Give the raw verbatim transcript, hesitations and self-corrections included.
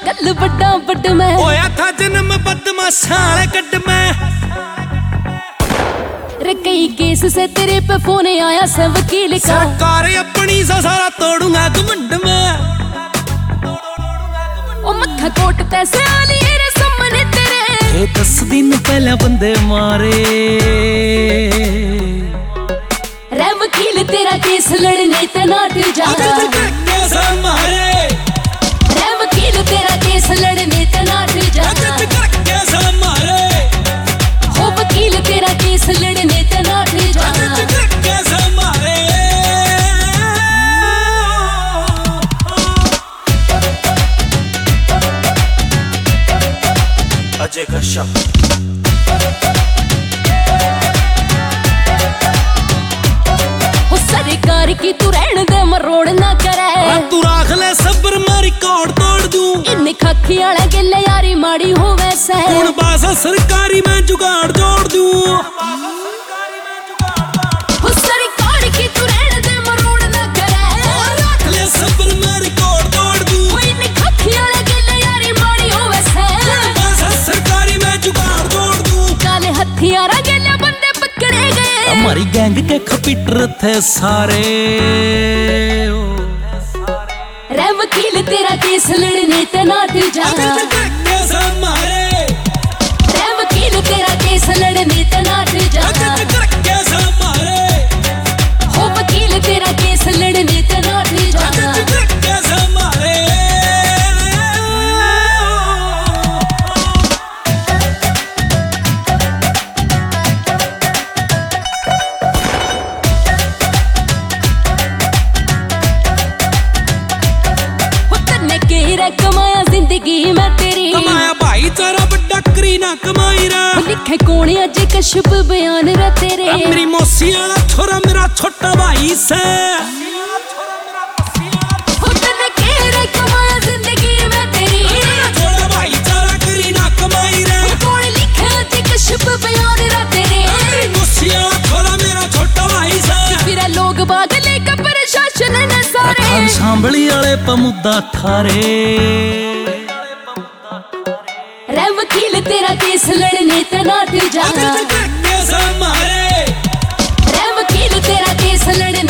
कल बड़ा बड़ मैं होया था जन्म बदमाशां वाले गड्ड मैं रे कई केस से तेरे पे फोन आया से वकील का सरकार अपनी सा सारा तोड़ूंगा घमंड में ओ मक्खा कोट पैसे आली रे सामने तेरे ये दस दिन पहले बंदे मारे रे वकील तेरा केस लड़ने तना तू जा कैसा मारे रे वकील तेरा केस लड़ने तना तू जा कैसा मारे हो वकील तेरा केस लड़ने तना तू जा कैसा मारे अजय कश्यप सरकार की तू रहन दे मरोड़ ना करे तू राख ले सबर मैं रिकॉर्ड तोड़ दूं इन खाखी वाला गिले यारी माड़ी हो वैसे कौन बासा सरकारी मैं जुगाड़ जोड़ दूं हो सरकार की तू रहन दे मरोड़ ना करे राख ले सबर मैं रिकॉर्ड तोड़ दूं इन खाखी वाला गिले यारी माड़ी हो वैसे बासा सरकारी मैं जुगाड़ जोड़ दूं काले हथियारा गिले बंदे पकड़े गए हमारी गैंग के खपीटर थे सारे रे वकील तेरा केस लड़ने तना तू जा कैसा मारे रे वकील तेरा केस लड़ने तना तू जा कैसा मारे हो वकील तेरा केस लड़ने तना तू जा कैसा मारे कमाया जिंदगी मैं तेरी कमाया भाईचारा बड़ा करीना कमाई रा लिखे कौन अजय कश्यप बयान रा तेरे मेरी मौसी वाला छोरा मेरा छोटा भाई से कमाया जिंदगी मैं तेरी छोटा भाईचारा करीना कमाई रा कौन लिखे अजय कश्यप बयान रा तेरे मेरी मौसी वाला छोरा मेरा छोटा भाई से फिर लोग बाग लेकर प्रशासन ने सारे खान सांभली वाले पमुद्दा थारे रे वकील तेरा केस लड़ने तना तू जा कैसा मारे रे वकील तेरा केस लड़ने